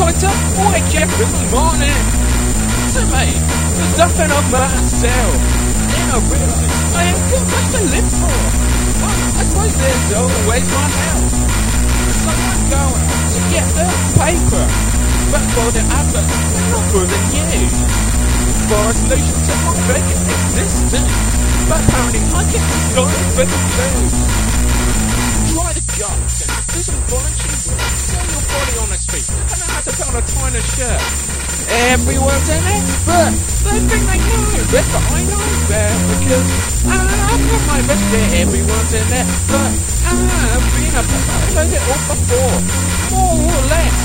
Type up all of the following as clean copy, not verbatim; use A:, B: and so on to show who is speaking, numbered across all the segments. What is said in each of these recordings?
A: what's up? Wake every morning. To me, there's nothing of myself. Then I realise I ain't got much to live for. Well, I suppose there's always one else. Someone going to get the paper. But for the others, they're not more than you. For a solution to my vacant existence. But apparently I get this going for the food. Try the jobs and do some voluntary work. Sell your body on its feet. And know how to put on a tie and a shirt. Everyone's an expert. They think they know best, but I know best. Because I've got my best there. Everyone's an expert. I've been a pest. I've heard it all before. More or less.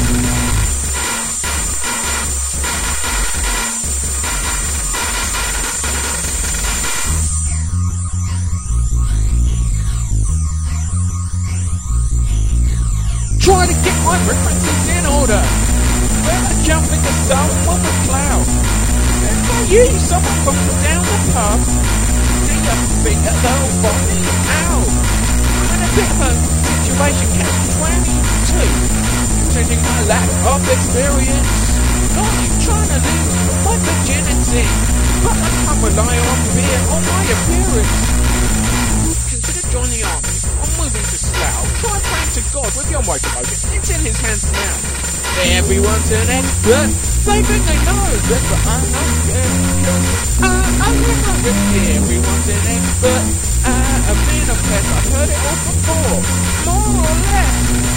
A: Try to get my references in order. When I jump into some of the cloud, then for you, someone from down the pub, do you figure they'll find me out? I'm in a bit of a situation, catch 22, considering my lack of experience. Not trying to lose my virginity, but I can't rely on beer or my appearance. Consider joining the army. I'm moving to Slough. Try praying to God with your motorboat. It's in his hands now. Everyone's an expert. They think they know this, but I know because I'm not risky. Everyone's an expert. I've been a pest. I've heard it all before. More or less.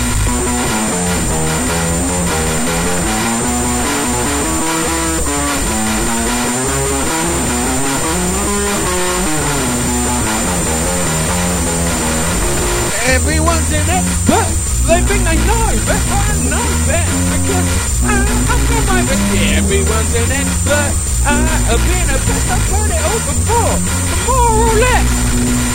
A: Everyone's an expert. They think they know best, but I know best because I've got my best. Everyone's an expert. I've been a pest. I've heard it all before. More or less.